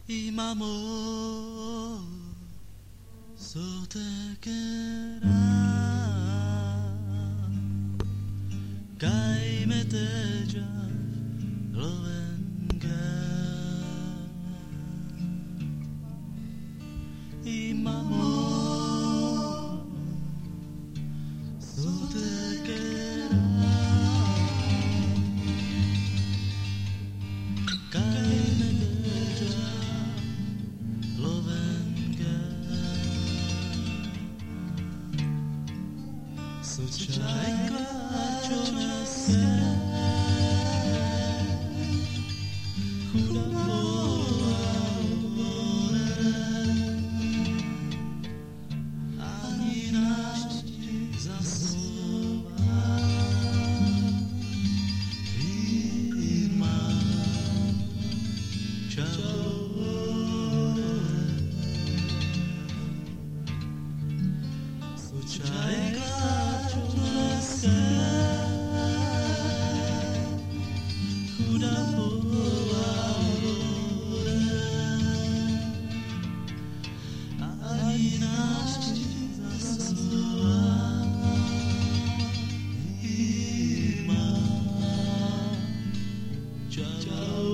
Imamo sotekera kai meteja lovenga Imamo sotekera kai meteja lovenga Sučajka čočaska chudobola ani náš zaslova firma čau Sučajka čočaska chudobola ani náš zaslova firma čau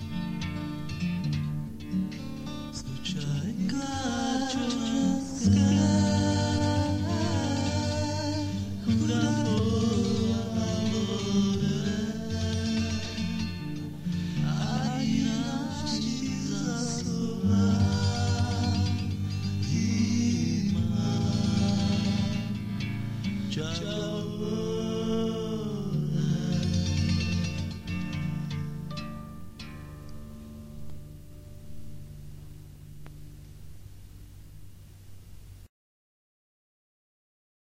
Sučajka čočaska